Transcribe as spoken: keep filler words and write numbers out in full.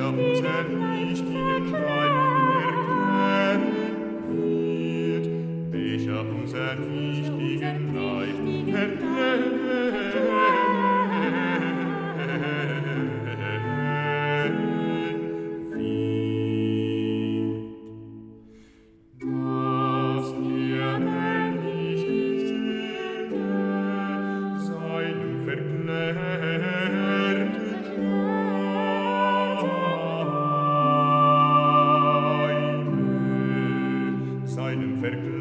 welcher unser wichtigen Leib erklären wird, welcher unser wichtigen Leib erklären wird. Dass er herrliche Silbe seinem verklärten Leibe, seinem verklärten